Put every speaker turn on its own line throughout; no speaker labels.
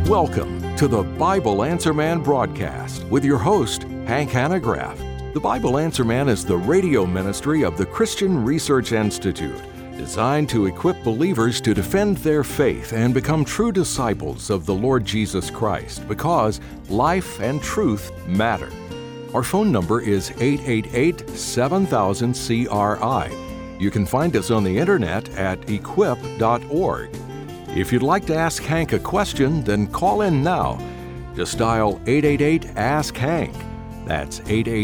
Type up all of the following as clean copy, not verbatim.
Welcome to the Bible Answer Man broadcast with your host, Hank Hanegraaff. The Bible Answer Man is the radio ministry of the Christian Research Institute, designed to equip believers to defend their faith and become true disciples of the Lord Jesus Christ, because life and truth matter. Our phone number is 888-7000-CRI. You can find us on the internet at equip.org. If you'd like to ask Hank a question, then call in now. Just dial 888-ASK-HANK. That's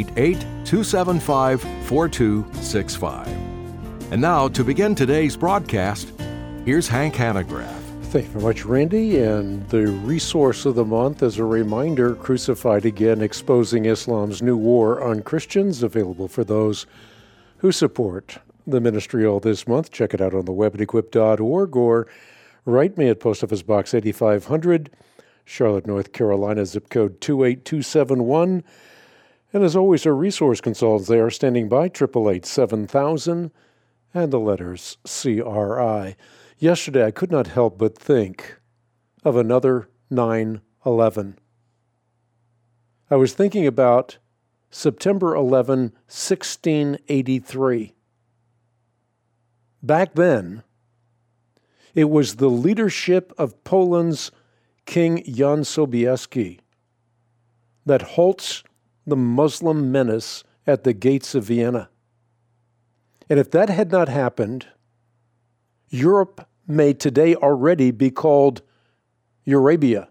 888-275-4265. And now, to begin today's broadcast, here's Hank Hanegraaff.
Thank you very much, Randy. And the resource of the month is a reminder, Crucified Again, Exposing Islam's New War on Christians, available for those who support the ministry all this month. Check it out on the web at equip.org, or write me at Post Office Box 8500, Charlotte, North Carolina, zip code 28271. And as always, our resource consultants, they are standing by, 888-7000, and the letters CRI. Yesterday, I could not help but think of another 9/11. I was thinking about September 11, 1683. Back then, it was the leadership of Poland's King Jan Sobieski that halts the Muslim menace at the gates of Vienna. And if that had not happened, Europe may today already be called Eurabia.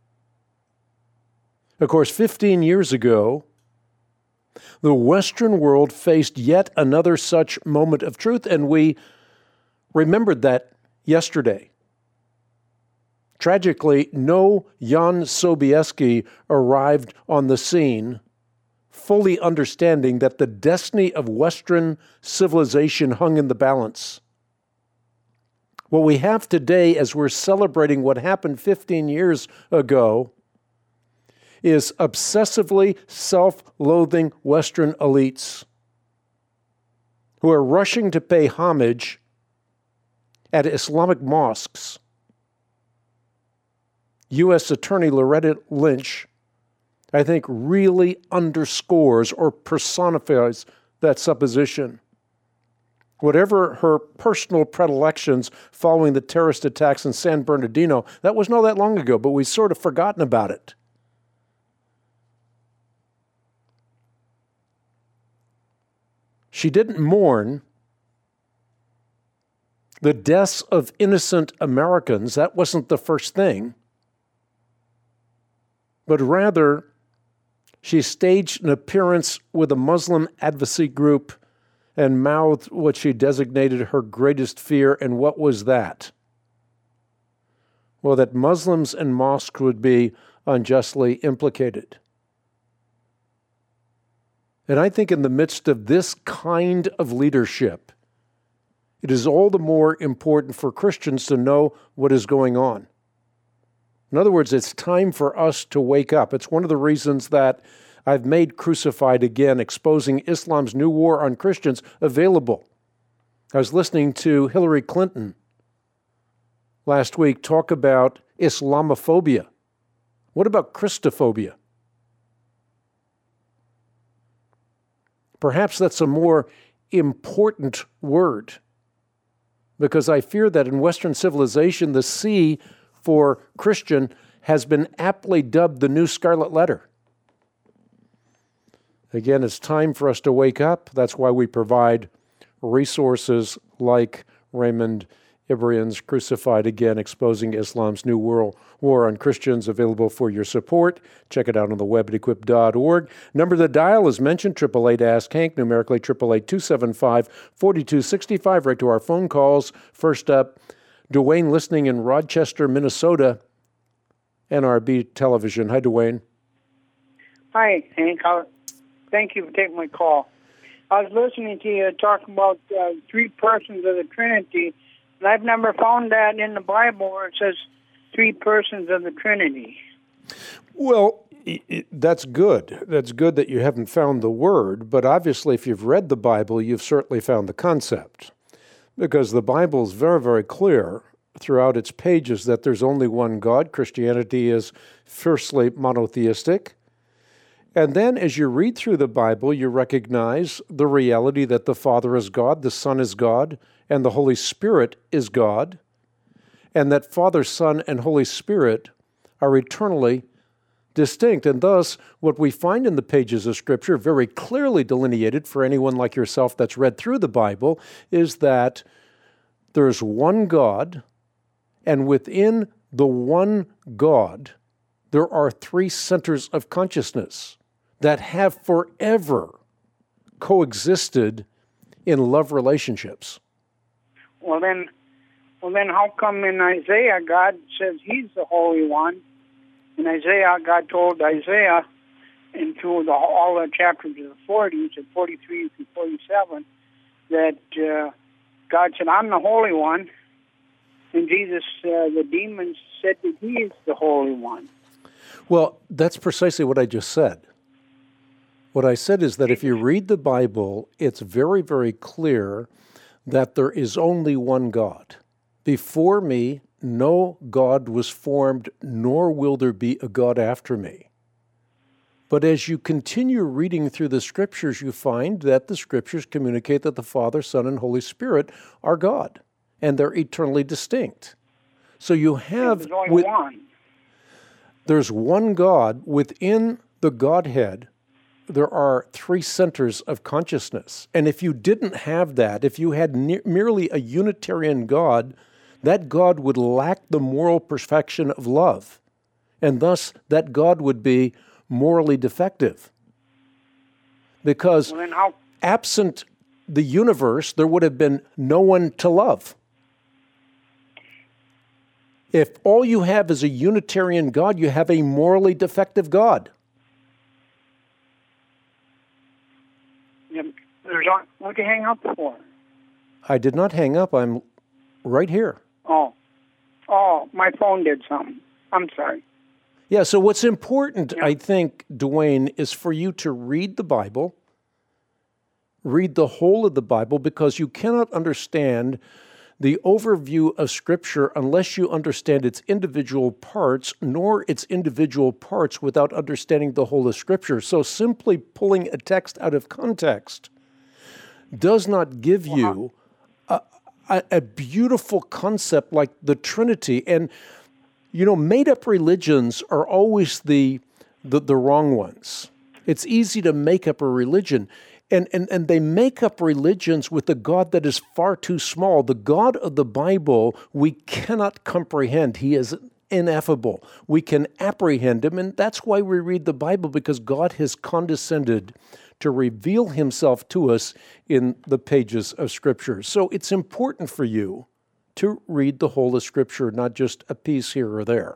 Of course, 15 years ago, the Western world faced yet another such moment of truth, and we remembered that yesterday. Tragically, no Jan Sobieski arrived on the scene fully understanding that the destiny of Western civilization hung in the balance. What we have today, as we're celebrating what happened 15 years ago, is obsessively self-loathing Western elites who are rushing to pay homage at Islamic mosques. U.S. Attorney Loretta Lynch, I think, really underscores or personifies that supposition. Whatever her personal predilections following the terrorist attacks in San Bernardino, that wasn't all that long ago, but we've sort of forgotten about it. She didn't mourn the deaths of innocent Americans. That wasn't the first thing. But rather, she staged an appearance with a Muslim advocacy group and mouthed what she designated her greatest fear. And what was that? Well, that Muslims and mosques would be unjustly implicated. And I think in the midst of this kind of leadership, it is all the more important for Christians to know what is going on. In other words, it's time for us to wake up. It's one of the reasons that I've made Crucified Again, Exposing Islam's New War on Christians, available. I was listening to Hillary Clinton last week talk about Islamophobia. What about Christophobia? Perhaps that's a more important word, because I fear that in Western civilization, the C for Christian has been aptly dubbed the new scarlet letter. Again, it's time for us to wake up. That's why we provide resources like Raymond Ibrian's Crucified Again, Exposing Islam's New War on Christians, available for your support. Check it out on the web at equip.org. Number to dial is mentioned, 888-ASK-HANK, numerically 888-275-4265, right to our phone calls. First up, Dwayne, listening in Rochester, Minnesota, NRB Television. Hi, Dwayne.
Hi, Hank. Thank you for taking my call. I was listening to you talk about three persons of the Trinity, and I've never found that in the Bible where it says three persons of the Trinity.
Well, that's good. That's good that you haven't found the word, but obviously if you've read the Bible, you've certainly found the concept. Because the Bible is very, very clear throughout its pages that there's only one God. Christianity is firstly monotheistic. And then as you read through the Bible, you recognize the reality that the Father is God, the Son is God, and the Holy Spirit is God, and that Father, Son, and Holy Spirit are eternally distinct. And thus, what we find in the pages of Scripture, very clearly delineated for anyone like yourself that's read through the Bible, is that there's one God, and within the one God, there are three centers of consciousness that have forever coexisted in love relationships.
Well then, how come in Isaiah God says He's the Holy One? In Isaiah, God told Isaiah, and through all the chapters of the 40s, and 43 through 47, that God said, "I'm the Holy One," and Jesus, the demons said that He is the Holy One.
Well, that's precisely what I just said. What I said is that if you read the Bible, it's very, very clear that there is only one God. Before me, no God was formed, nor will there be a God after me. But as you continue reading through the Scriptures, you find that the Scriptures communicate that the Father, Son, and Holy Spirit are God, and they're eternally distinct. So you have...
There's only one.
There's one God. Within the Godhead, there are three centers of consciousness. And if you didn't have that, if you had merely a Unitarian God, that God would lack the moral perfection of love. And thus, that God would be morally defective. Because absent the universe, there would have been no one to love. If all you have is a Unitarian God, you have a morally defective God.
What did you hang up for?
I did not hang up. I'm right here.
Oh, my phone did something. I'm sorry.
Yeah, so what's important, I think, Dwayne, is for you to read the Bible, read the whole of the Bible, because you cannot understand the overview of Scripture unless you understand its individual parts, nor its individual parts without understanding the whole of Scripture. So simply pulling a text out of context does not give you a beautiful concept like the Trinity. And, you know, made-up religions are always the wrong ones. It's easy to make up a religion. And they make up religions with a God that is far too small. The God of the Bible, we cannot comprehend. He is ineffable. We can apprehend Him, and that's why we read the Bible, because God has condescended to reveal Himself to us in the pages of Scripture. So it's important for you to read the whole of Scripture, not just a piece here or there.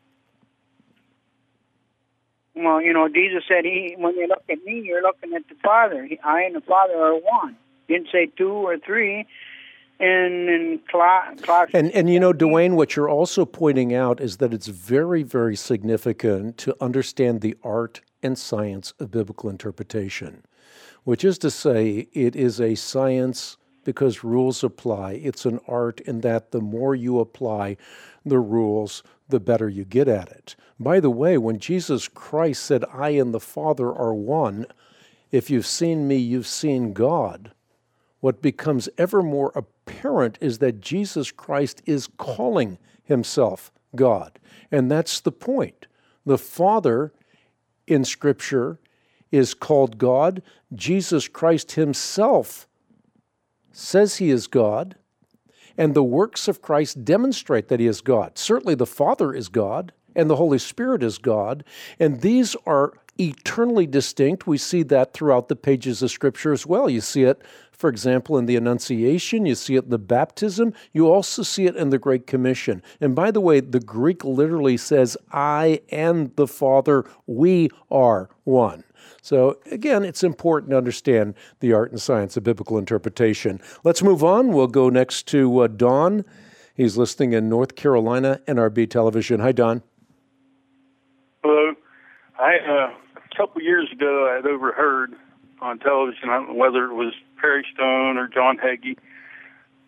Well, you know, Jesus said, when you look at me, you're looking at the Father. I and the Father are one. He didn't say two or three. And
you know, Dwayne, what you're also pointing out is that it's very, very significant to understand the art and science of biblical interpretation, which is to say, it is a science because rules apply. It's an art in that the more you apply the rules, the better you get at it. By the way, when Jesus Christ said, I and the Father are one, if you've seen me, you've seen God, what becomes ever more apparent is that Jesus Christ is calling Himself God. And that's the point. The Father in Scripture is called God. Jesus Christ Himself says He is God. And the works of Christ demonstrate that He is God. Certainly the Father is God, and the Holy Spirit is God, and these are eternally distinct. We see that throughout the pages of Scripture as well. You see it, for example, in the Annunciation. You see it in the baptism. You also see it in the Great Commission. And by the way, the Greek literally says, I and the Father, we are one. So again, it's important to understand the art and science of biblical interpretation. Let's move on. We'll go next to Don. He's listening in North Carolina, NRB Television. Hi, Don.
Hello. A couple years ago, I had overheard. on television. I don't know whether it was Perry Stone or John Hagee,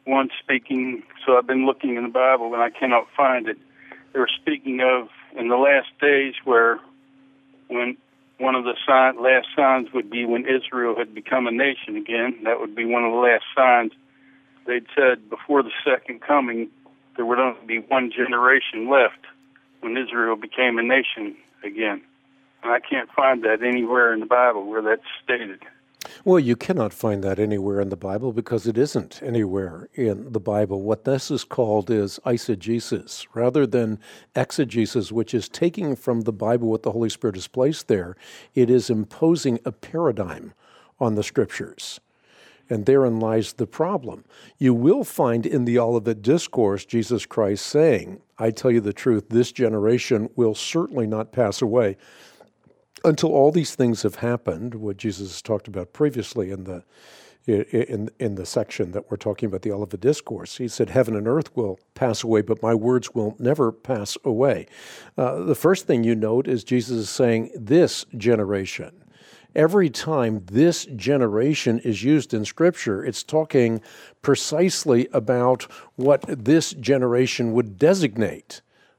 one speaking, so I've been looking in the Bible and I cannot find it. They were speaking of in the last days when one of the last signs would be when Israel had become a nation again. That would be one of the last signs. They'd said before the second coming, there would only be one generation left when Israel became a nation again. And I can't find that anywhere in the Bible where that's stated.
Well, you cannot find that anywhere in the Bible because it isn't anywhere in the Bible. What this is called is eisegesis, rather than exegesis, which is taking from the Bible what the Holy Spirit has placed there. It is imposing a paradigm on the Scriptures. And therein lies the problem. You will find in the Olivet Discourse Jesus Christ saying, I tell you the truth, this generation will certainly not pass away until all these things have happened, what Jesus has talked about previously in the section that we're talking about, the Olivet Discourse. He said, heaven and earth will pass away, but my words will never pass away. The first thing you note is Jesus is saying, this generation. Every time this generation is used in Scripture, it's talking precisely about what this generation would designate.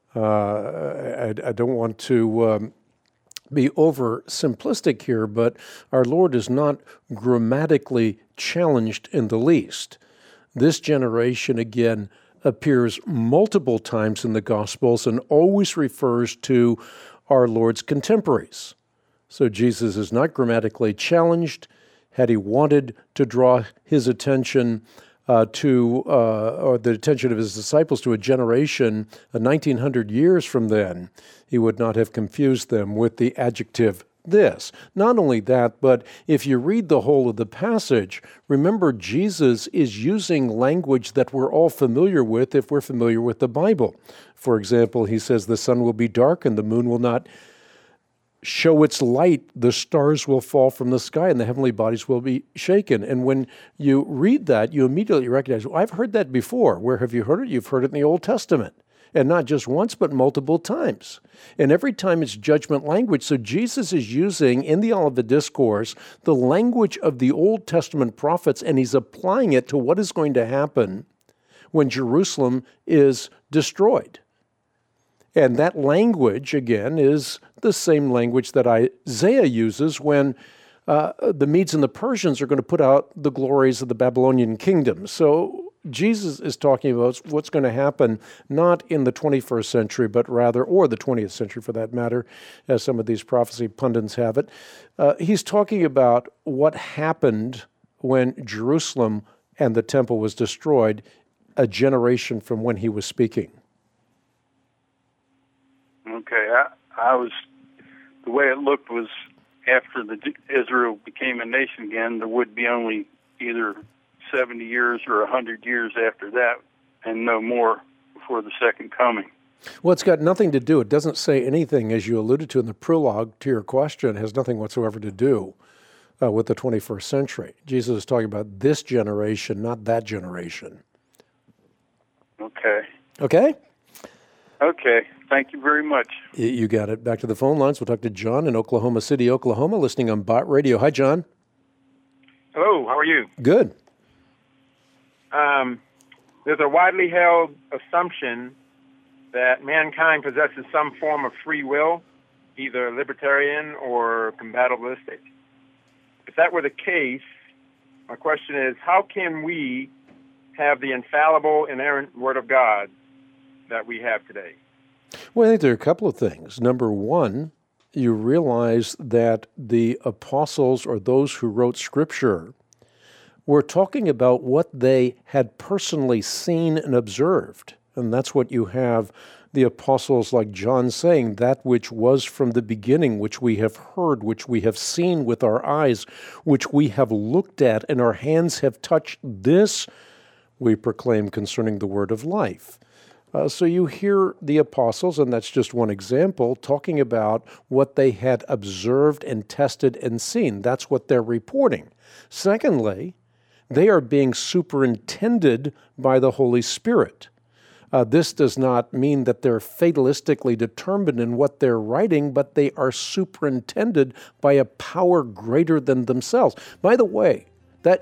I don't want to be over simplistic here, but our Lord is not grammatically challenged in the least. This generation, again, appears multiple times in the Gospels and always refers to our Lord's contemporaries. So Jesus is not grammatically challenged. Had he wanted to draw his attention or the attention of his disciples to a generation 1900 years from then, he would not have confused them with the adjective this. Not only that, but if you read the whole of the passage, remember Jesus is using language that we're all familiar with if we're familiar with the Bible. For example, he says the sun will be dark and the moon will not show its light, the stars will fall from the sky, and the heavenly bodies will be shaken. And when you read that, you immediately recognize, well, I've heard that before. Where have you heard it? You've heard it in the Old Testament. And not just once, but multiple times. And every time it's judgment language. So Jesus is using, in the Olivet Discourse, the language of the Old Testament prophets, and he's applying it to what is going to happen when Jerusalem is destroyed. And that language, again, is the same language that Isaiah uses when the Medes and the Persians are going to put out the glories of the Babylonian kingdom. So Jesus is talking about what's going to happen not in the 21st century, but rather, or the 20th century for that matter, as some of these prophecy pundits have it. He's talking about what happened when Jerusalem and the temple was destroyed a generation from when he was speaking.
Okay, the way it looked was after Israel became a nation again, there would be only either 70 years or 100 years after that, and no more before the second coming.
Well, it's got nothing to do. It doesn't say anything, as you alluded to in the prologue to your question, it has nothing whatsoever to do with the 21st century. Jesus is talking about this generation, not that generation.
Okay.
Okay?
Okay. Thank you very much.
You got it. Back to the phone lines. We'll talk to John in Oklahoma City, Oklahoma, listening on Bot Radio. Hi, John.
Hello. How are you?
Good.
There's a widely held assumption that mankind possesses some form of free will, either libertarian or compatibilistic. If that were the case, my question is, how can we have the infallible, inerrant Word of God that we have today?
Well, I think there are a couple of things. Number one, you realize that the apostles or those who wrote Scripture were talking about what they had personally seen and observed. And that's what you have the apostles like John saying, that which was from the beginning, which we have heard, which we have seen with our eyes, which we have looked at and our hands have touched, this we proclaim concerning the word of life. So you hear the apostles, and that's just one example, talking about what they had observed and tested and seen. That's what they're reporting. Secondly, they are being superintended by the Holy Spirit. This does not mean that they're fatalistically determined in what they're writing, but they are superintended by a power greater than themselves. By the way, that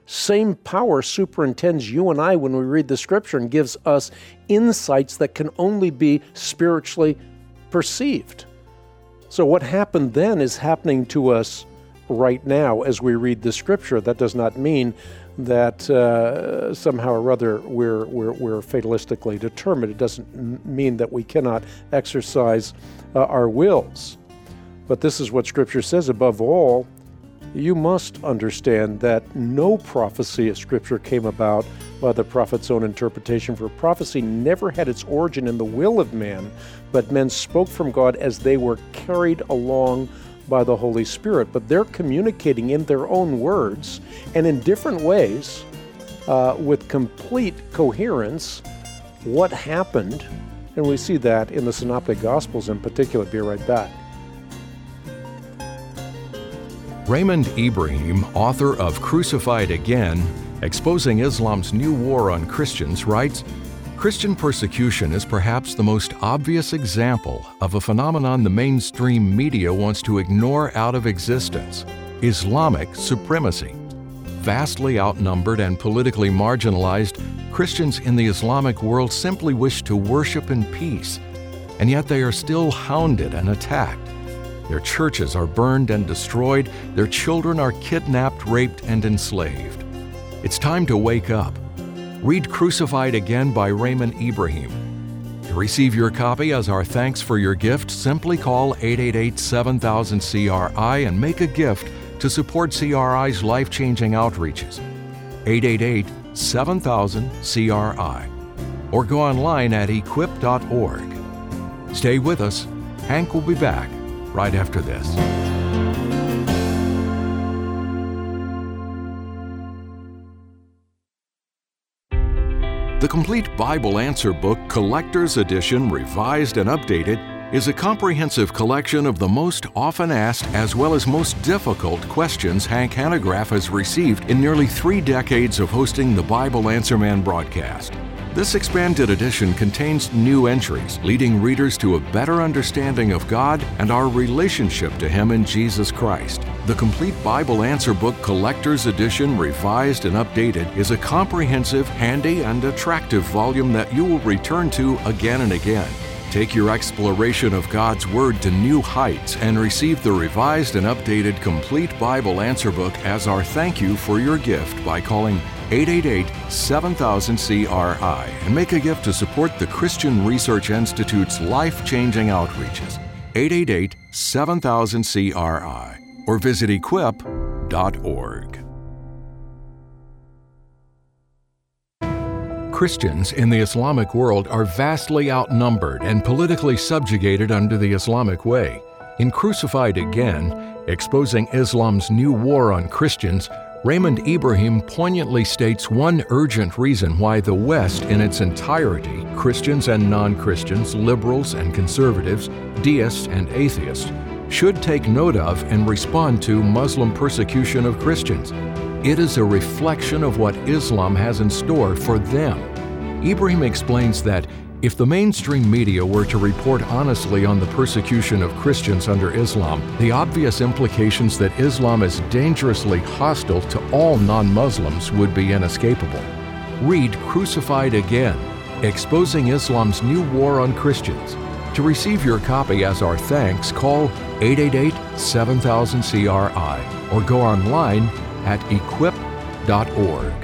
same power superintends you and I when we read the Scripture and gives us insights that can only be spiritually perceived. So what happened then is happening to us right now as we read the Scripture. That does not mean that somehow or other we're fatalistically determined. It doesn't mean that we cannot exercise our wills. But this is what Scripture says. Above all, you must understand that no prophecy of Scripture came about by the prophet's own interpretation, for prophecy never had its origin in the will of man, but men spoke from God as they were carried along by the Holy Spirit. But they're communicating in their own words and in different ways with complete coherence what happened, and we see that in the Synoptic Gospels in particular. Be right back.
Raymond Ibrahim, author of Crucified Again, Exposing Islam's New War on Christians, writes, Christian persecution is perhaps the most obvious example of a phenomenon the mainstream media wants to ignore out of existence: Islamic supremacy. Vastly outnumbered and politically marginalized, Christians in the Islamic world simply wish to worship in peace, and yet they are still hounded and attacked. Their churches are burned and destroyed. Their children are kidnapped, raped, and enslaved. It's time to wake up. Read Crucified Again by Raymond Ibrahim. To receive your copy as our thanks for your gift, simply call 888-7000-CRI and make a gift to support CRI's life-changing outreaches. 888-7000-CRI. Or go online at equip.org. Stay with us. Hank will be back right after this. The Complete Bible Answer Book Collector's Edition, revised and updated, is a comprehensive collection of the most often asked as well as most difficult questions Hank Hanegraaff has received in nearly 3 decades of hosting the Bible Answer Man broadcast. This expanded edition contains new entries, leading readers to a better understanding of God and our relationship to Him in Jesus Christ. The Complete Bible Answer Book Collector's Edition, revised and updated, is a comprehensive, handy, and attractive volume that you will return to again and again. Take your exploration of God's Word to new heights and receive the revised and updated Complete Bible Answer Book as our thank you for your gift by calling 888-7000-CRI and make a gift to support the Christian Research Institute's life-changing outreaches. 888-7000-CRI or visit equip.org. Christians in the Islamic world are vastly outnumbered and politically subjugated under the Islamic way. In Crucified Again, Exposing Islam's New War on Christians, Raymond Ibrahim poignantly states one urgent reason why the West in its entirety, Christians and non-Christians, liberals and conservatives, deists and atheists, should take note of and respond to Muslim persecution of Christians. It is a reflection of what Islam has in store for them. Ibrahim explains that if the mainstream media were to report honestly on the persecution of Christians under Islam, the obvious implications that Islam is dangerously hostile to all non-Muslims would be inescapable. Read Crucified Again, Exposing Islam's New War on Christians. To receive your copy as our thanks, call 888-7000-CRI or go online at equip.org.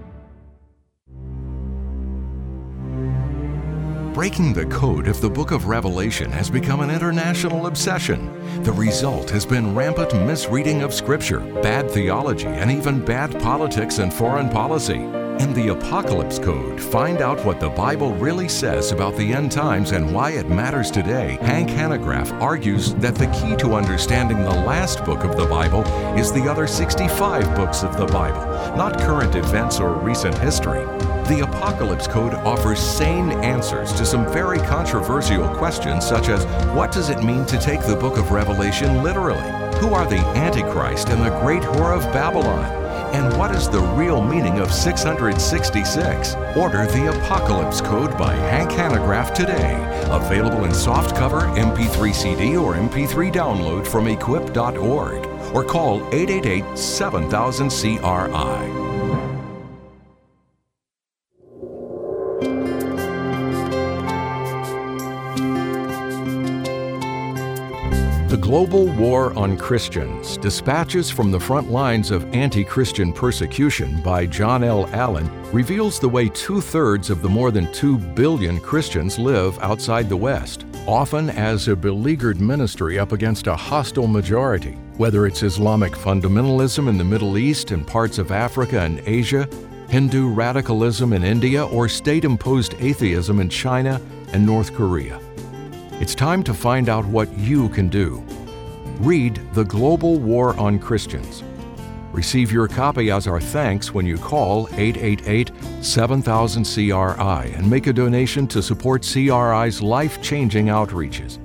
Breaking the code of the Book of Revelation has become an international obsession. The result has been rampant misreading of Scripture, bad theology, and even bad politics and foreign policy. In the Apocalypse Code, find out what the Bible really says about the end times and why it matters today. Hank Hanegraaff argues that the key to understanding the last book of the Bible is the other 65 books of the Bible, not current events or recent history. The Apocalypse Code offers sane answers to some very controversial questions, such as what does it mean to take the book of Revelation literally? Who are the Antichrist and the great whore of Babylon? And what is the real meaning of 666? Order the Apocalypse Code by Hank Hanegraaff today. Available in softcover, MP3 CD, or MP3 download from equip.org. Or call 888-7000-CRI. The Global War on Christians, Dispatches from the Front Lines of Anti-Christian Persecution by John L. Allen, reveals the way 2/3 of the more than 2 billion Christians live outside the West, often as a beleaguered ministry up against a hostile majority. Whether it's Islamic fundamentalism in the Middle East and parts of Africa and Asia, Hindu radicalism in India, or state-imposed atheism in China and North Korea. It's time to find out what you can do. Read The Global War on Christians. Receive your copy as our thanks when you call 888-7000-CRI and make a donation to support CRI's life-changing outreaches.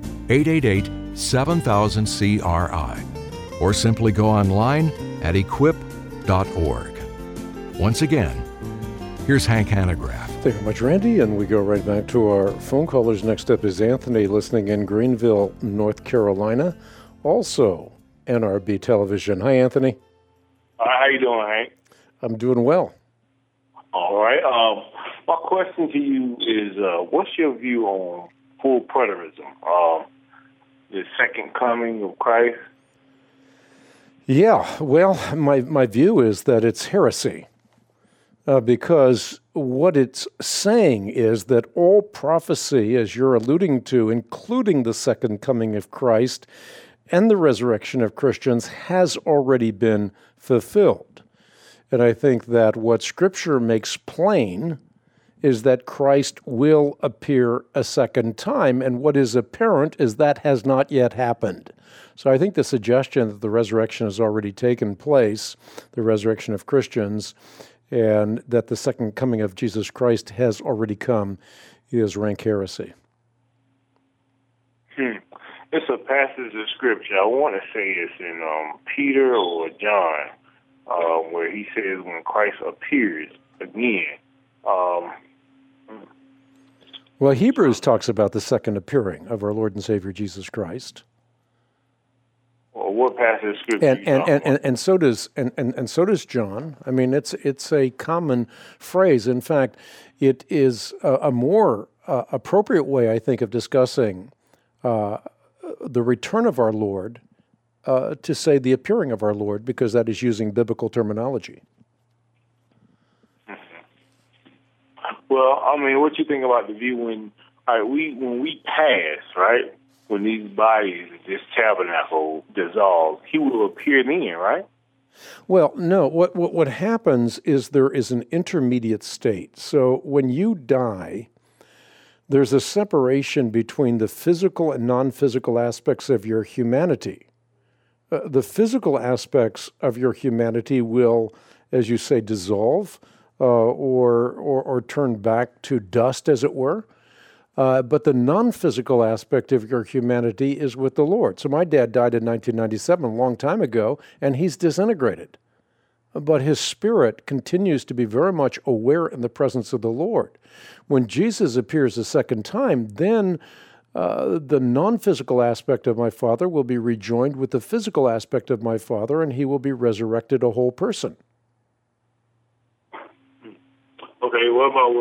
888-7000-CRI. Or simply go online at equip.org. Once again, here's Hank Hanegraaff.
Thank you very much, Randy, and we go right back to our phone callers. Next up is Anthony, listening in Greenville, North Carolina, also NRB Television. Hi, Anthony.
How you doing, Hank?
I'm doing well.
All right. My question to you is, what's your view on full preterism, the second coming of Christ?
Yeah, well, my view is that it's heresy. Because what it's saying is that all prophecy, as you're alluding to, including the second coming of Christ and the resurrection of Christians, has already been fulfilled. And I think that what Scripture makes plain is that Christ will appear a second time, and what is apparent is that has not yet happened. So I think the suggestion that the resurrection has already taken place, the resurrection of Christians, and that the second coming of Jesus Christ has already come, is rank heresy.
It's a passage of Scripture. I want to say it's in Peter or John, where he says when Christ appears again.
Well, Hebrews talks about the second appearing of our Lord and Savior Jesus Christ.
Well, what passage of Scripture?
And so does John. I mean, it's a common phrase. In fact, it is a more appropriate way, I think, of discussing the return of our Lord to say the appearing of our Lord, because that is using biblical terminology.
Well, I mean, what you think about the view when we pass, right? When these bodies, this tabernacle dissolves, he will appear then, right?
Well, no. What happens is there is an intermediate state. So when you die, there's a separation between the physical and non-physical aspects of your humanity. The physical aspects of your humanity will, as you say, dissolve or turn back to dust, as it were. But the non-physical aspect of your humanity is with the Lord. So my dad died in 1997, a long time ago, and he's disintegrated. But his spirit continues to be very much aware in the presence of the Lord. When Jesus appears a second time, then the non-physical aspect of my father will be rejoined with the physical aspect of my father, and he will be resurrected a whole person.
Okay, what about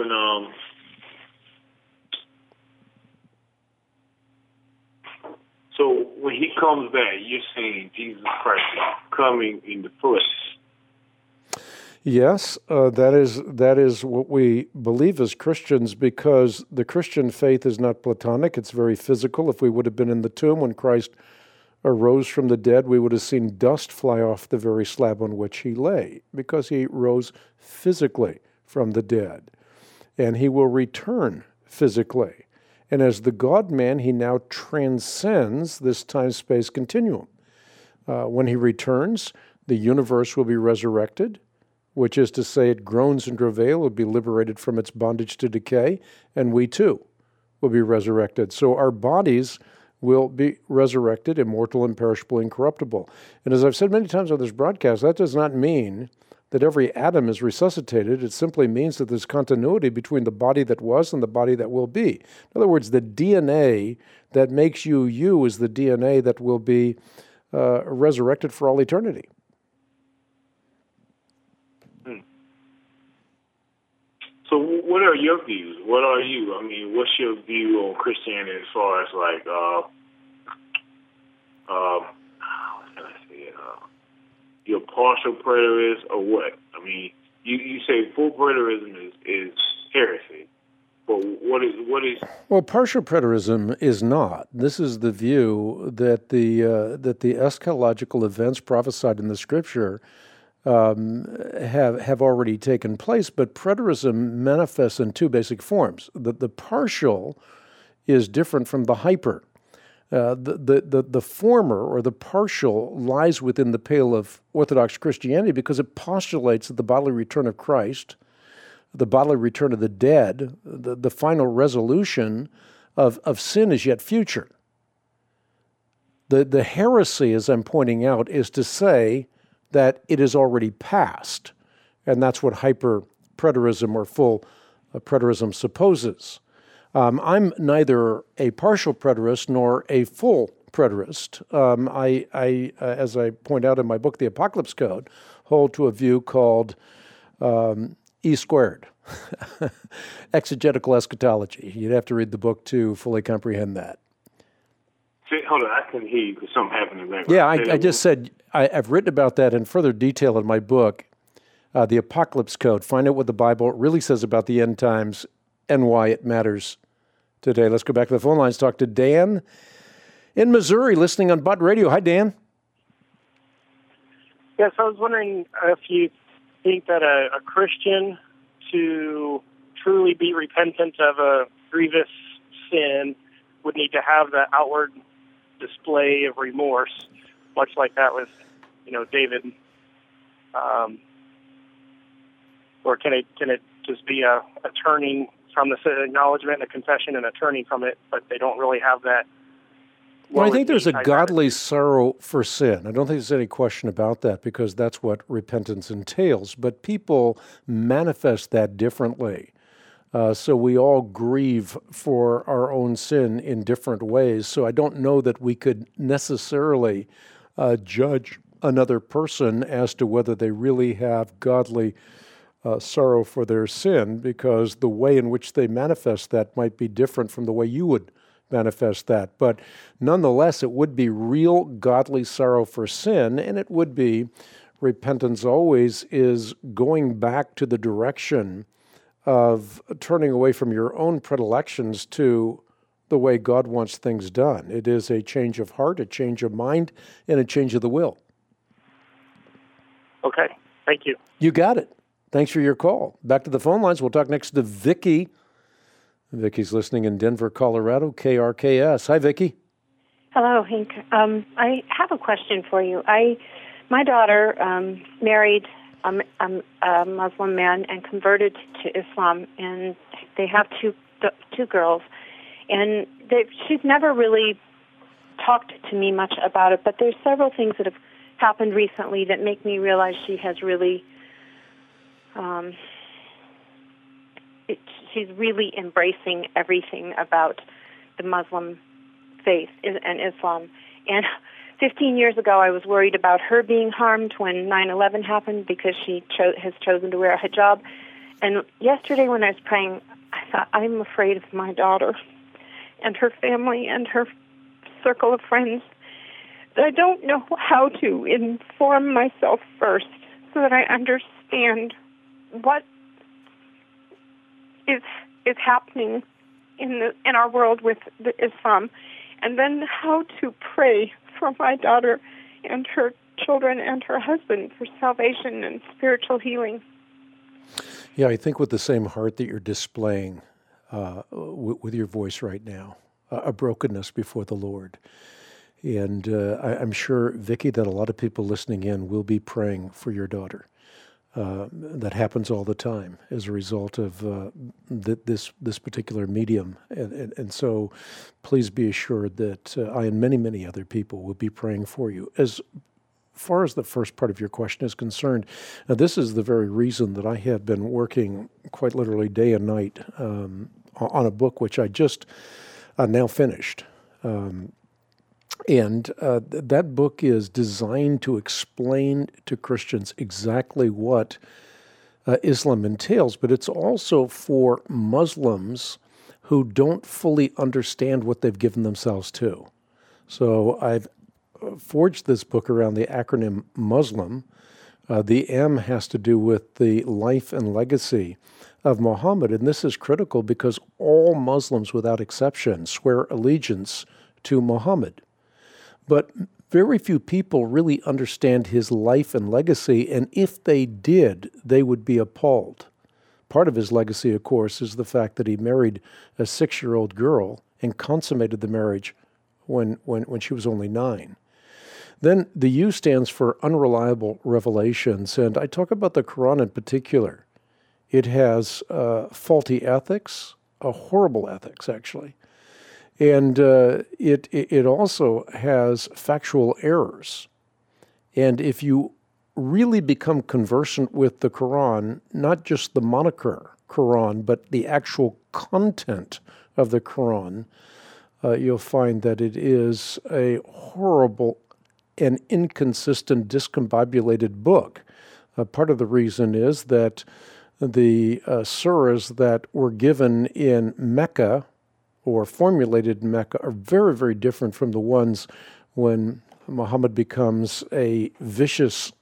so when he comes back, you're saying Jesus Christ is coming in the flesh?
Yes, that is what we believe as Christians, because the Christian faith is not Platonic, it's very physical. If we would have been in the tomb when Christ arose from the dead, we would have seen dust fly off the very slab on which he lay, because he rose physically from the dead. And he will return physically. And as the God-man, he now transcends this time-space continuum. When he returns, the universe will be resurrected, which is to say it groans and travail, will be liberated from its bondage to decay, and we too will be resurrected. So our bodies will be resurrected, immortal, imperishable, incorruptible. And as I've said many times on this broadcast, that does not mean that every atom is resuscitated. It simply means that there's continuity between the body that was and the body that will be. In other words, the DNA that makes you you is the DNA that will be resurrected for all eternity.
So what are your views? What are you? I mean, what's your view on Christianity as far as like, how can I say it? You're partial preterist or what? I mean, you say full preterism is heresy, but what is?
Well, partial preterism is not. This is the view that the eschatological events prophesied in the Scripture have already taken place, but preterism manifests in two basic forms. The partial is different from the hyper. The former, or the partial, lies within the pale of Orthodox Christianity because it postulates that the bodily return of Christ, the bodily return of the dead, the final resolution of sin is yet future. The heresy, as I'm pointing out, is to say that it is already past, and that's what hyper-preterism or full preterism supposes. I'm neither a partial preterist nor a full preterist. I, as I point out in my book, The Apocalypse Code, hold to a view called E squared, exegetical eschatology. You'd have to read the book to fully comprehend that.
Hold on, I couldn't hear you because something happened in the background.
Yeah, I just said I've written about that in further detail in my book, The Apocalypse Code. Find out what the Bible really says about the end times and why it matters today. Let's go back to the phone lines. Talk to Dan in Missouri, listening on Bud Radio. Hi, Dan.
Yes, I was wondering if you think that a Christian, to truly be repentant of a grievous sin, would need to have that outward display of remorse, much like that with, David, or can it just be a turning from the acknowledgement and a confession and a turning from it, but they don't really have that?
Well, I think there's a godly sorrow for sin. I don't think there's any question about that because that's what repentance entails. But people manifest that differently. So we all grieve for our own sin in different ways. So I don't know that we could necessarily judge another person as to whether they really have godly sorrow for their sin, because the way in which they manifest that might be different from the way you would manifest that. But nonetheless, it would be real godly sorrow for sin, and it would be, repentance always is going back to the direction of turning away from your own predilections to the way God wants things done. It is a change of heart, a change of mind, and a change of the will.
Okay, thank you.
You got it. Thanks for your call. Back to the phone lines. We'll talk next to Vicki. Vicki's listening in Denver, Colorado, KRKS. Hi, Vicki.
Hello, Hank. I have a question for you. My daughter married a Muslim man and converted to Islam, and they have two girls. And she's never really talked to me much about it, but there's several things that have happened recently that make me realize she has really, she's really embracing everything about the Muslim faith and Islam. And 15 years ago, I was worried about her being harmed when 9/11 happened because she has chosen to wear a hijab. And yesterday when I was praying, I thought, I'm afraid of my daughter and her family and her circle of friends. I don't know how to inform myself first so that I understand what is happening in our world with the Islam, and then how to pray for my daughter and her children and her husband for salvation and spiritual healing.
Yeah, I think with the same heart that you're displaying with your voice right now, a brokenness before the Lord. And I'm sure, Vicki, that a lot of people listening in will be praying for your daughter. That happens all the time as a result of this particular medium. And so please be assured that I and many, many other people will be praying for you. As far as the first part of your question is concerned, this is the very reason that I have been working quite literally day and night on a book which I just now finished. And that book is designed to explain to Christians exactly what Islam entails, but it's also for Muslims who don't fully understand what they've given themselves to. So I've forged this book around the acronym Muslim. The M has to do with the life and legacy of Muhammad, and this is critical because all Muslims, without exception, swear allegiance to Muhammad. But very few people really understand his life and legacy, and if they did, they would be appalled. Part of his legacy, of course, is the fact that he married a 6-year-old girl and consummated the marriage when she was only 9. Then the U stands for unreliable revelations, and I talk about the Quran in particular. It has faulty ethics, horrible ethics, actually. And it also has factual errors. And if you really become conversant with the Quran, not just the moniker Quran, but the actual content of the Quran, you'll find that it is a horrible and inconsistent, discombobulated book. Part of the reason is that the surahs that were given in Mecca or formulated in Mecca are very, very different from the ones when Muhammad becomes a vicious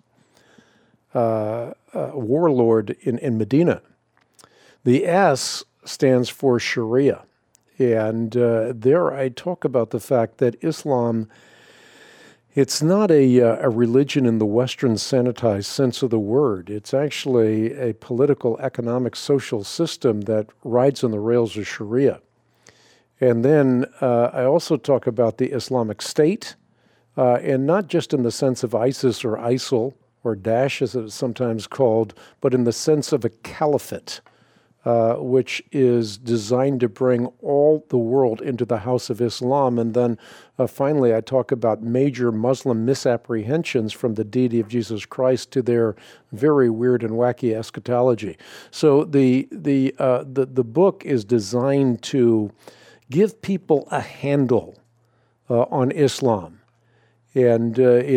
warlord in Medina. The S stands for Sharia. And there I talk about the fact that Islam, it's not a religion in the Western sanitized sense of the word. It's actually a political, economic, social system that rides on the rails of Sharia. And then I also talk about the Islamic State, and not just in the sense of ISIS or ISIL, or Daesh as it is sometimes called, but in the sense of a caliphate, which is designed to bring all the world into the house of Islam. And then finally, I talk about major Muslim misapprehensions from the deity of Jesus Christ to their very weird and wacky eschatology. So the book is designed to give people a handle on Islam. And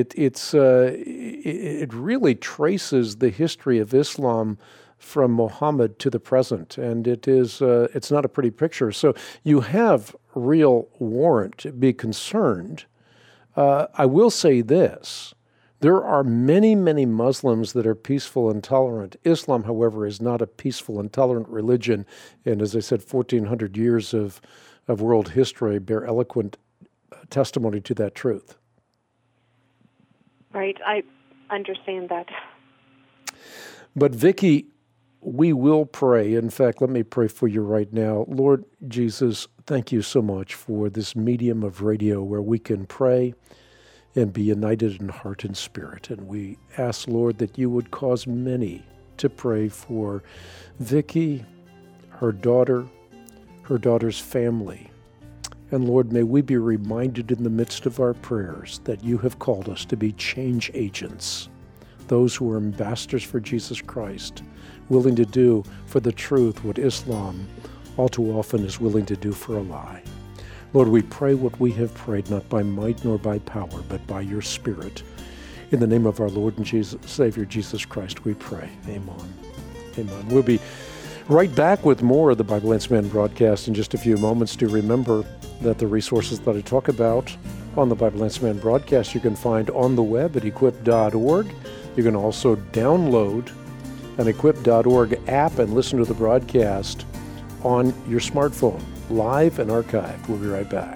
it really traces the history of Islam from Muhammad to the present, and it's not a pretty picture. So you have real warrant to be concerned. I will say this. There are many, many Muslims that are peaceful and tolerant. Islam, however, is not a peaceful and tolerant religion, and as I said, 1,400 years of world history bear eloquent testimony to that truth.
Right, I understand that.
But Vicki, we will pray. In fact, let me pray for you right now. Lord Jesus, thank you so much for this medium of radio where we can pray and be united in heart and spirit. And we ask, Lord, that you would cause many to pray for Vicki, her daughter's family. And Lord, may we be reminded in the midst of our prayers that you have called us to be change agents, those who are ambassadors for Jesus Christ, willing to do for the truth what Islam all too often is willing to do for a lie. Lord, we pray what we have prayed, not by might nor by power, but by your Spirit. In the name of our Lord and Savior Jesus Christ, we pray. Amen. Amen. We'll be right back with more of the Bible Answer Man broadcast in just a few moments. Do remember that the resources that I talk about on the Bible Answer Man broadcast you can find on the web at equip.org. You can also download an equip.org app and listen to the broadcast on your smartphone, live and archived. We'll be right back.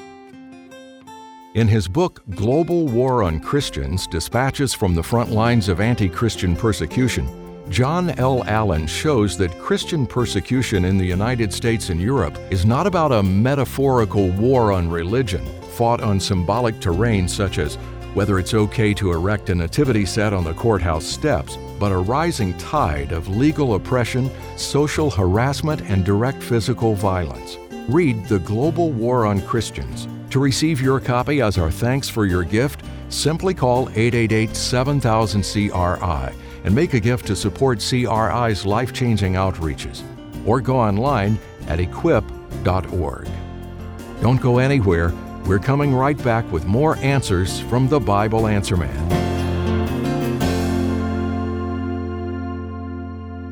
In his book, Global War on Christians, Dispatches from the Front Lines of Anti-Christian Persecution, John L. Allen shows that Christian persecution in the United States and Europe is not about a metaphorical war on religion, fought on symbolic terrain such as whether it's okay to erect a nativity set on the courthouse steps, but a rising tide of legal oppression, social harassment, and direct physical violence. Read The Global War on Christians. To receive your copy as our thanks for your gift, simply call 888-7000-CRI and make a gift to support CRI's life-changing outreaches, or go online at equip.org. Don't go anywhere. We're coming right back with more answers from the Bible Answer Man.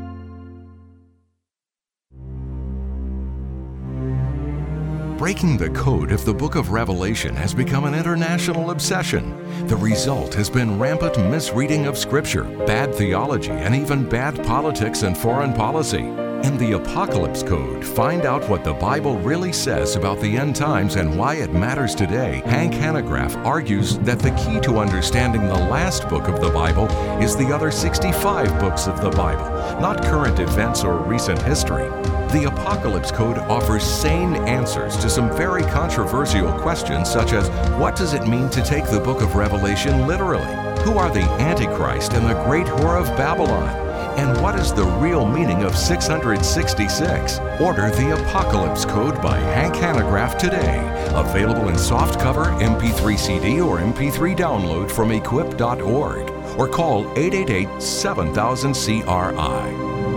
breaking the code of the book of Revelation has become an international obsession. The result has been rampant misreading of Scripture, bad theology, and even bad politics and foreign policy. In the Apocalypse Code, find out what the Bible really says about the end times and why it matters today. Hank Hanegraaff argues that the key to understanding the last book of the Bible is the other 65 books of the Bible, not current events or recent history. The Apocalypse Code offers sane answers to some very controversial questions, such as what does it mean to take the book of Revelation literally? Who are the Antichrist and the great whore of Babylon? And what is the real meaning of 666? Order the Apocalypse Code by Hank Hanegraaff today. Available in softcover, MP3 CD, or MP3 download from equip.org. Or call 888-7000-CRI.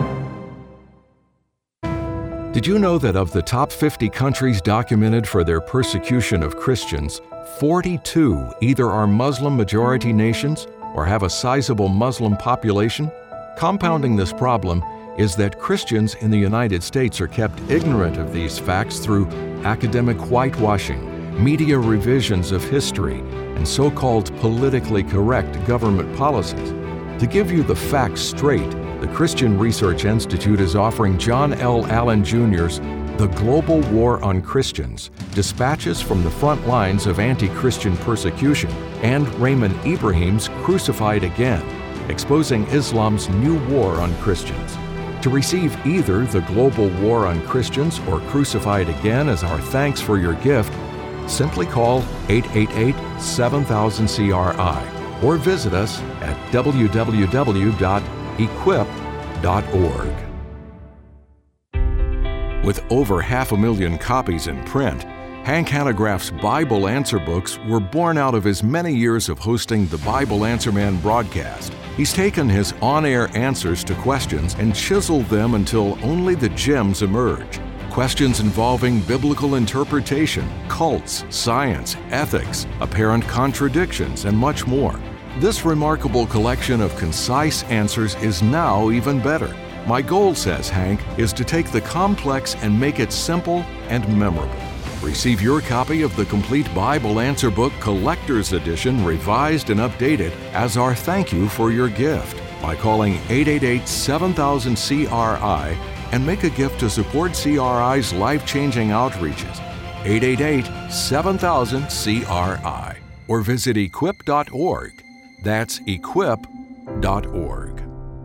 Did you know that of the top 50 countries documented for their persecution of Christians, 42 either are Muslim-majority nations or have a sizable Muslim population? Compounding this problem is that Christians in the United States are kept ignorant of these facts through academic whitewashing, media revisions of history, and so-called politically correct government policies. To give you the facts straight, the Christian Research Institute is offering John L. Allen Jr.'s The Global War on Christians, Dispatches from the Front Lines of Anti-Christian Persecution, and Raymond Ibrahim's Crucified Again, Exposing Islam's New War on Christians. To receive either The Global War on Christians or Crucified Again as our thanks for your gift, simply call 888-7000-CRI or visit us at www.equip.org. With over 500,000 copies in print, Hank Hanegraaff's Bible Answer books were born out of his many years of hosting the Bible Answer Man broadcast. He's taken his on-air answers to questions and chiseled them until only the gems emerge. Questions involving biblical interpretation, cults, science, ethics, apparent contradictions, and much more. This remarkable collection of concise answers is now even better. My goal, says Hank, is to take the complex and make it simple and memorable. Receive your copy of the complete Bible Answer Book Collector's Edition, revised and updated, as our thank you for your gift by calling 888-7000-CRI and make a gift to support CRI's life-changing outreaches. 888-7000-CRI or visit equip.org. That's equip.org.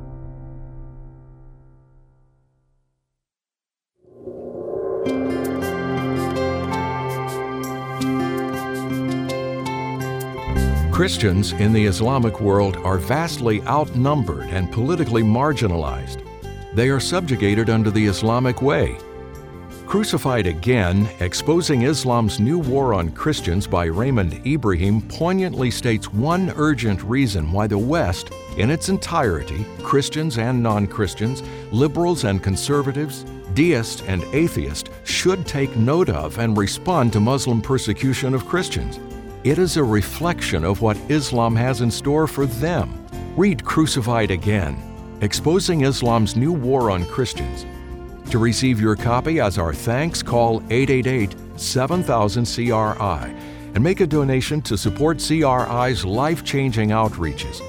Christians in the Islamic world are vastly outnumbered and politically marginalized. They are subjugated under the Islamic way. Crucified Again, Exposing Islam's New War on Christians by Raymond Ibrahim poignantly states one urgent reason why the West, in its entirety, Christians and non-Christians, liberals and conservatives, deists and atheists, should take note of and respond to Muslim persecution of Christians. It is a reflection of what Islam has in store for them. Read Crucified Again, Exposing Islam's New War on Christians. To receive your copy as our thanks, call 888-7000-CRI and make a donation to support CRI's life-changing outreaches.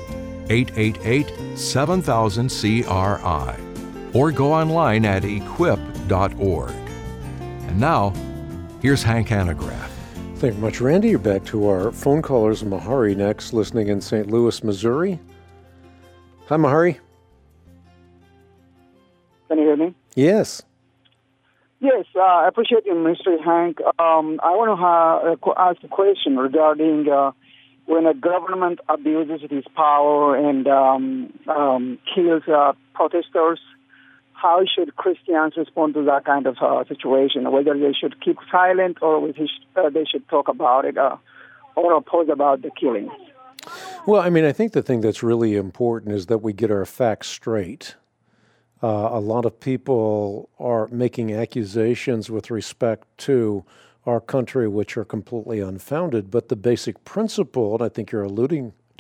888-7000-CRI or go online at equip.org. And now, here's Hank Hanegraaff.
Thank you much, Randy. You're back to our phone callers. Mahari next, listening in St. Louis, Missouri. Hi, Mahari.
Can you hear me?
Yes.
Yes, I appreciate you, Mr. Hank. I want to ask a question regarding when a government abuses its power and kills protesters. How should Christians respond to that kind of situation? Whether they should keep silent or they should talk about it or oppose about the killings?
Well, I mean, I think the thing that's really important is that we get our facts straight. A lot of people are making accusations with respect to our country which are completely unfounded, but the basic principle, and I think you're alluding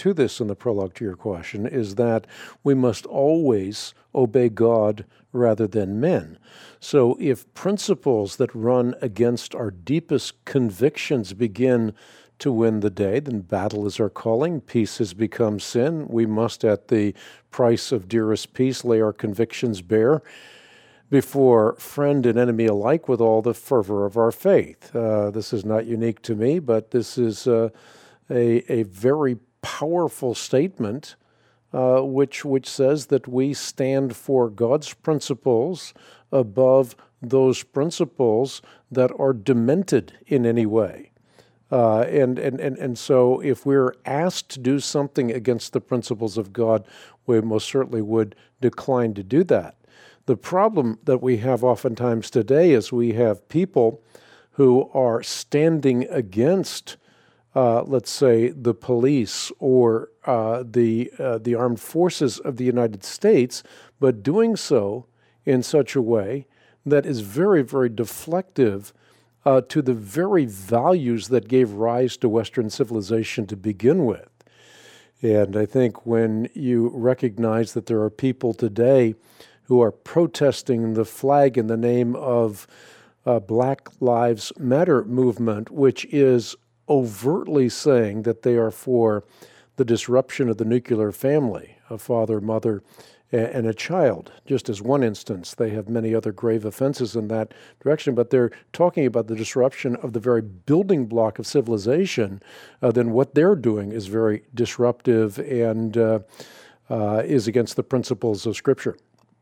to this in the prologue to your question, is that we must always obey God rather than men. So if principles that run against our deepest convictions begin to win the day, then battle is our calling. Peace has become sin. We must, at the price of dearest peace, lay our convictions bare before friend and enemy alike with all the fervor of our faith. This is not unique to me, but this is a very powerful statement which says that we stand for God's principles above those principles that are demented in any way. And so if we're asked to do something against the principles of God, we most certainly would decline to do that. The problem that we have oftentimes today is we have people who are standing against, let's say, the police or the armed forces of the United States, but doing so in such a way that is very, very deflective to the very values that gave rise to Western civilization to begin with. And I think when you recognize that there are people today who are protesting the flag in the name of Black Lives Matter movement, which is overtly saying that they are for the disruption of the nuclear family, a father, mother, and a child. Just as one instance, they have many other grave offenses in that direction, but they're talking about the disruption of the very building block of civilization. Then what they're doing is very disruptive and is against the principles of Scripture.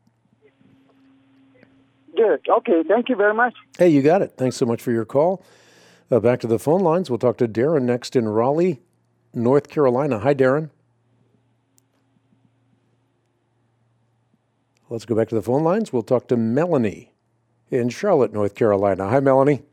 Good. Okay. Thank you very much.
Hey, you got it. Thanks so much for your call. Back to the phone lines. We'll talk to Darren next in Raleigh, North Carolina. Hi, Darren. Let's go back to the phone lines. We'll talk to Melanie in Charlotte, North Carolina. Hi, Melanie.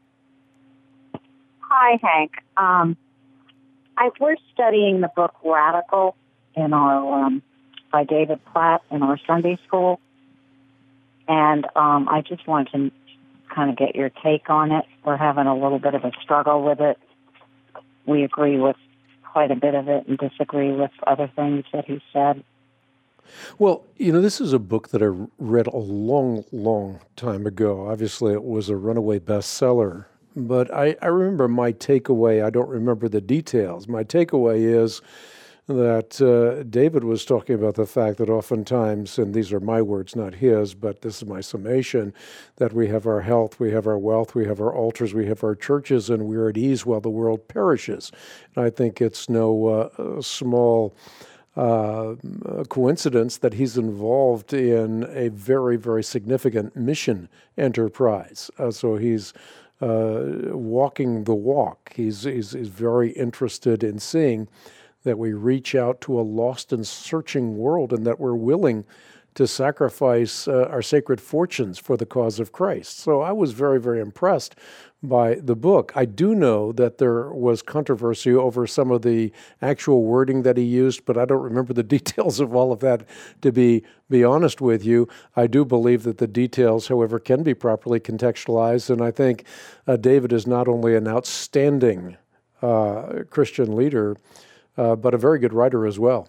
Hi, Hank. We're studying the book Radical in our by David Platt in our Sunday school, and I just wanted to kind of get your take on it. We're having a little bit of a struggle with it. We agree with quite a bit of it and disagree with other things that he said.
Well, this is a book that I read a long, long time ago. Obviously, it was a runaway bestseller. But I remember my takeaway. I don't remember the details. My takeaway is that David was talking about the fact that oftentimes, and these are my words, not his, but this is my summation, that we have our health, we have our wealth, we have our altars, we have our churches, and we're at ease while the world perishes. And I think it's no small coincidence that he's involved in a very, very significant mission enterprise. So he's walking the walk. He's very interested in seeing that we reach out to a lost and searching world, and that we're willing to sacrifice our sacred fortunes for the cause of Christ. So I was very, very impressed by the book. I do know that there was controversy over some of the actual wording that he used, but I don't remember the details of all of that, to be honest with you. I do believe that the details, however, can be properly contextualized, and I think David is not only an outstanding Christian leader, but a very good writer as well.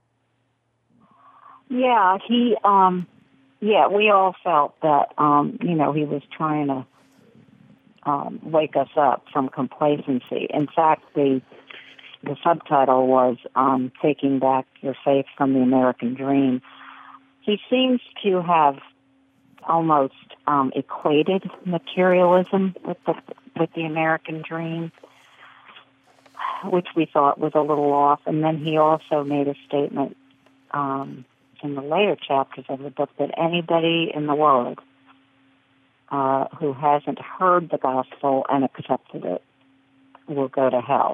Yeah, we all felt that, he was trying to wake us up from complacency. In fact, the subtitle was Taking Back Your Faith from the American Dream. He seems to have almost equated materialism with the American dream, which we thought was a little off. And then he also made a statement in the later chapters of the book that anybody in the world who hasn't heard the gospel and accepted it will go to hell.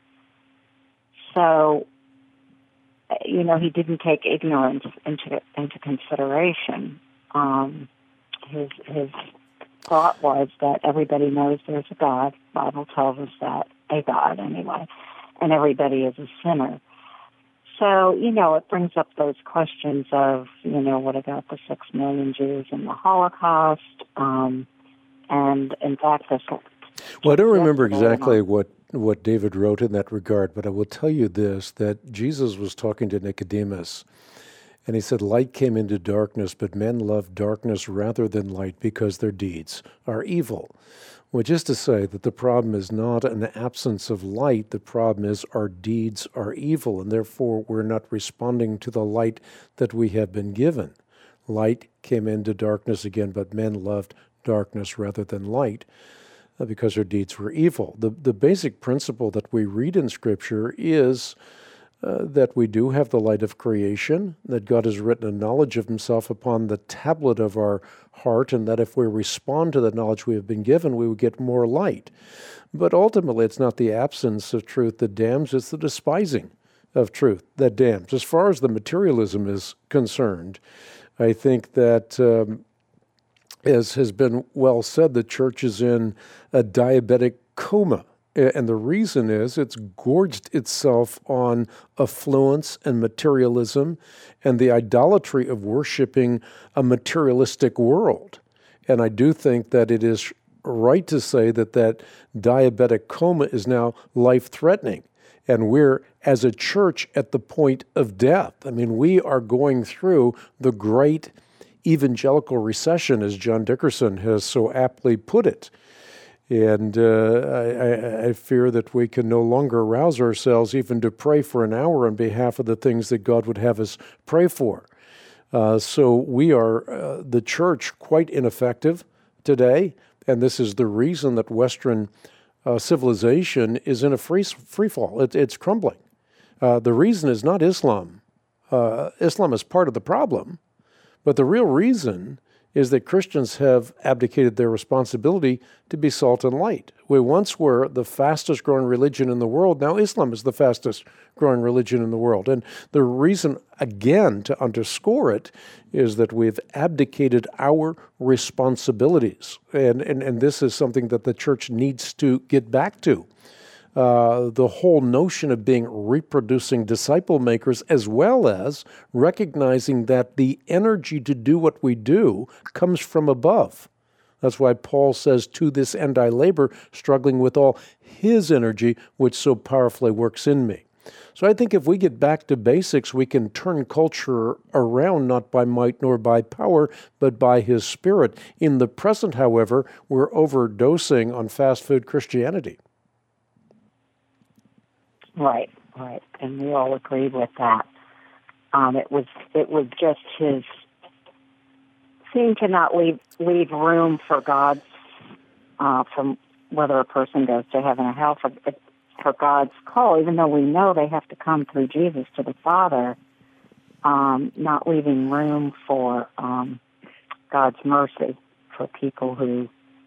So, he didn't take ignorance into consideration. His thought was that everybody knows there's a God. The Bible tells us that, a God anyway, and everybody is a sinner. So, it brings up those questions of, what about the 6 million Jews in the Holocaust? And in fact,
well, I don't remember exactly what what David wrote in that regard, but I will tell you this, that Jesus was talking to Nicodemus, and he said, light came into darkness, but men loved darkness rather than light because their deeds are evil. Which is to say that the problem is not an absence of light, the problem is our deeds are evil, and therefore we're not responding to the light that we have been given. Light came into darkness again, but men loved darkness rather than light because their deeds were evil. The basic principle that we read in Scripture is that we do have the light of creation, that God has written a knowledge of himself upon the tablet of our heart, and that if we respond to the knowledge we have been given, we will get more light. But ultimately, it's not the absence of truth that damns, it's the despising of truth that damns. As far as the materialism is concerned, I think that, as has been well said, the church is in a diabetic coma. And the reason is it's gorged itself on affluence and materialism and the idolatry of worshiping a materialistic world. And I do think that it is right to say that that diabetic coma is now life-threatening. And we're, as a church, at the point of death. I mean, we are going through the great evangelical recession, as John Dickerson has so aptly put it. And I fear that we can no longer rouse ourselves even to pray for an hour on behalf of the things that God would have us pray for. So we are, the church, quite ineffective today, and this is the reason that Western civilization is in a free fall. It's crumbling. The reason is not Islam. Islam is part of the problem, but the real reason is that Christians have abdicated their responsibility to be salt and light. We once were the fastest growing religion in the world. Now Islam is the fastest growing religion in the world. And the reason, again, to underscore it, is that we've abdicated our responsibilities. And this is something that the church needs to get back to. The whole notion of being reproducing disciple makers, as well as recognizing that the energy to do what we do comes from above. That's why Paul says, to this end I labor, struggling with all his energy, which so powerfully works in me. So I think if we get back to basics, we can turn culture around, not by might nor by power, but by his Spirit. In the present, however, we're overdosing on fast food Christianity.
Right, and we all agree with that. It was just his seemed to not leave room for God's from whether a person goes to heaven or hell for God's call, even though we know they have to come through Jesus to the Father. Not leaving room for God's mercy for people who.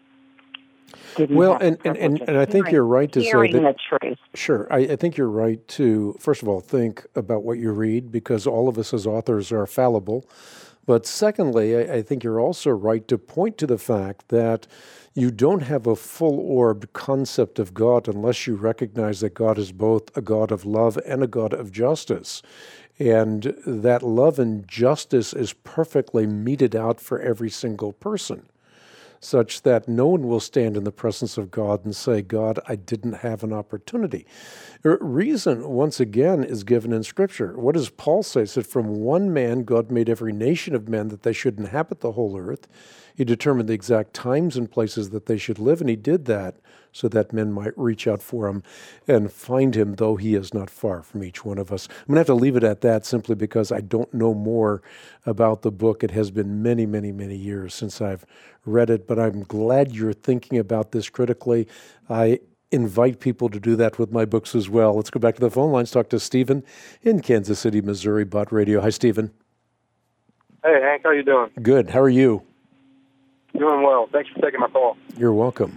Well, and I think you're right to say that.
The truth.
Sure, I think you're right to, first of all, think about what you read, because all of us as authors are fallible. But secondly, I think you're also right to point to the fact that you don't have a full-orbed concept of God unless you recognize that God is both a God of love and a God of justice. And that love and justice is perfectly meted out for every single person, such that no one will stand in the presence of God and say, God, I didn't have an opportunity. Reason, once again, is given in Scripture. What does Paul say? He said, from one man God made every nation of men that they should inhabit the whole earth. He determined the exact times and places that they should live, and he did that so that men might reach out for him and find him, though he is not far from each one of us. I'm going to have to leave it at that simply because I don't know more about the book. It has been many, many, many years since I've read it, but I'm glad you're thinking about this critically. I invite people to do that with my books as well. Let's go back to the phone lines, talk to Stephen in Kansas City, Missouri, Bott Radio. Hi, Stephen.
Hey, Hank, how you doing?
Good. How are you?
Doing well. Thanks for taking my call.
You're welcome.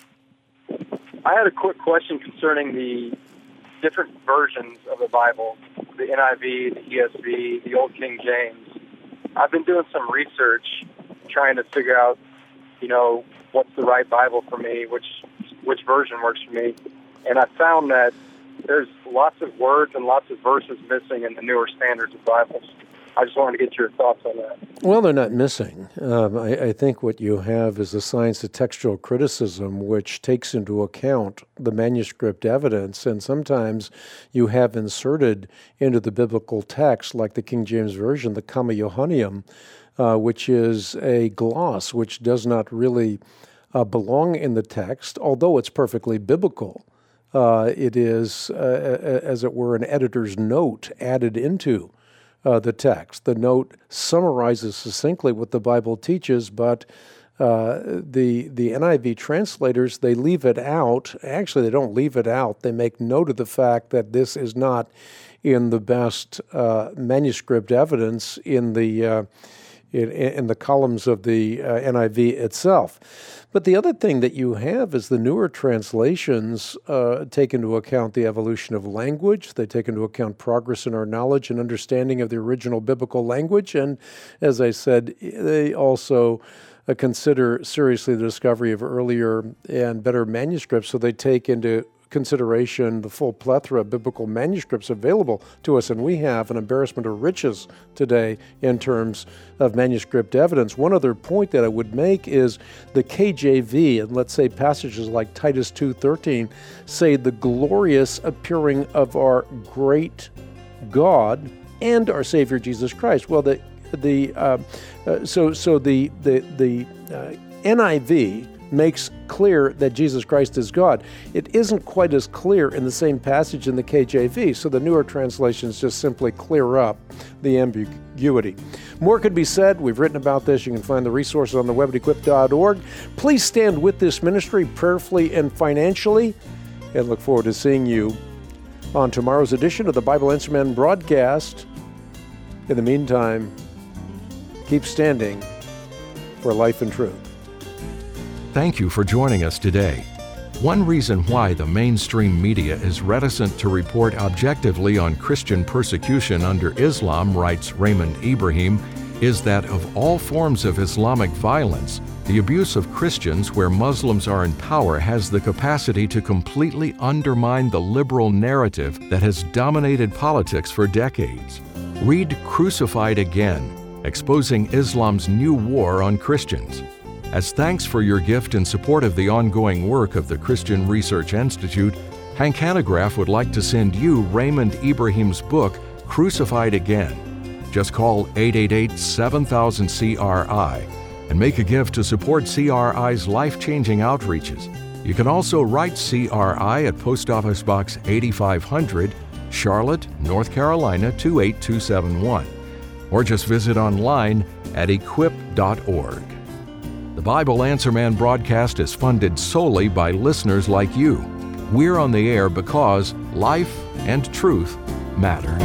I had a quick question concerning the different versions of the Bible, the NIV, the ESV, the Old King James. I've been doing some research trying to figure out, what's the right Bible for me, which version works for me. And I found that there's lots of words and lots of verses missing in the newer standards of Bibles. I just wanted to get your thoughts on that.
Well, they're not missing. I think what you have is a science of textual criticism, which takes into account the manuscript evidence, and sometimes you have inserted into the biblical text, like the King James Version, the Comma Johanneum, which is a gloss which does not really belong in the text, although it's perfectly biblical. It is, as it were, an editor's note added into the text. The note summarizes succinctly what the Bible teaches, but the NIV translators, they leave it out. Actually, they don't leave it out. They make note of the fact that this is not in the best manuscript evidence in the columns of the NIV itself. But the other thing that you have is the newer translations take into account the evolution of language. They take into account progress in our knowledge and understanding of the original biblical language. And as I said, they also consider seriously the discovery of earlier and better manuscripts. So they take into consideration the full plethora of biblical manuscripts available to us, and we have an embarrassment of riches today in terms of manuscript evidence. One other point that I would make is the KJV, and let's say passages like Titus 2:13 say the glorious appearing of our great God and our Savior Jesus Christ. Well, the NIV makes clear that Jesus Christ is God. It isn't quite as clear in the same passage in the KJV, so the newer translations just simply clear up the ambiguity. More could be said. We've written about this. You can find the resources on the web at equip.org. Please stand with this ministry prayerfully and financially, and look forward to seeing you on tomorrow's edition of the Bible Answer Man broadcast. In the meantime, keep standing for life and truth.
Thank you for joining us today. One reason why the mainstream media is reticent to report objectively on Christian persecution under Islam, writes Raymond Ibrahim, is that of all forms of Islamic violence, the abuse of Christians where Muslims are in power has the capacity to completely undermine the liberal narrative that has dominated politics for decades. Read Crucified Again, Exposing Islam's New War on Christians. As thanks for your gift and support of the ongoing work of the Christian Research Institute, Hank Hanegraaff would like to send you Raymond Ibrahim's book, Crucified Again. Just call 888-7000-CRI and make a gift to support CRI's life-changing outreaches. You can also write CRI at Post Office Box 8500, Charlotte, North Carolina 28271, or just visit online at equip.org. The Bible Answer Man broadcast is funded solely by listeners like you. We're on the air because life and truth matter.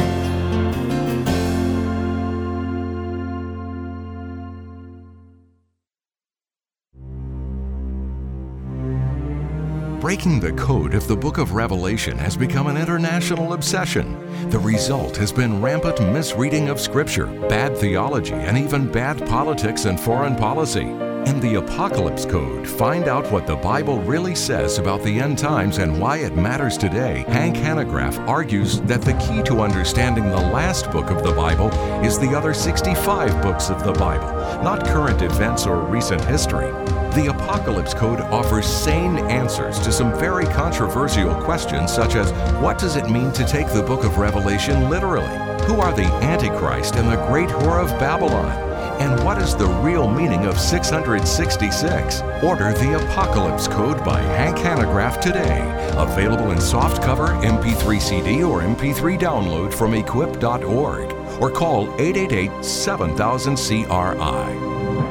Breaking the code of the book of Revelation has become an international obsession. The result has been rampant misreading of Scripture, bad theology, and even bad politics and foreign policy. In the Apocalypse Code, find out what the Bible really says about the end times and why it matters today. Hank Hanegraaff argues that the key to understanding the last book of the Bible is the other 65 books of the Bible, not current events or recent history. The Apocalypse Code offers sane answers to some very controversial questions, such as what does it mean to take the book of Revelation literally? Who are the Antichrist and the great whore of Babylon? And what is the real meaning of 666? Order the Apocalypse Code by Hank Hanegraaff today. Available in softcover, MP3 CD, or MP3 download from equip.org. Or call 888-7000-CRI.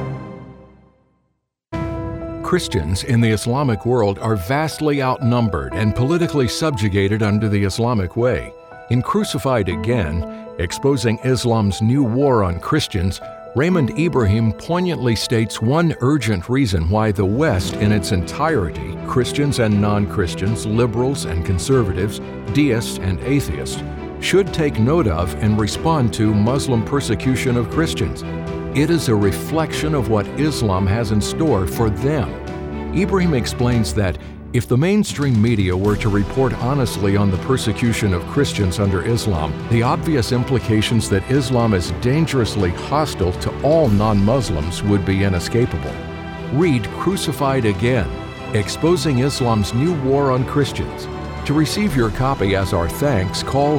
Christians in the Islamic world are vastly outnumbered and politically subjugated under the Islamic way. In Crucified Again, Exposing Islam's New War on Christians, Raymond Ibrahim poignantly states one urgent reason why the West in its entirety, Christians and non-Christians, liberals and conservatives, deists and atheists, should take note of and respond to Muslim persecution of Christians. It is a reflection of what Islam has in store for them. Ibrahim explains that If the mainstream media were to report honestly on the persecution of Christians under Islam, the obvious implications that Islam is dangerously hostile to all non-Muslims would be inescapable. Read Crucified Again, Exposing Islam's New War on Christians. To receive your copy as our thanks, call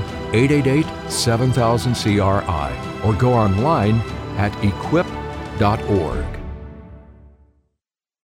888-7000-CRI or go online at equip.org.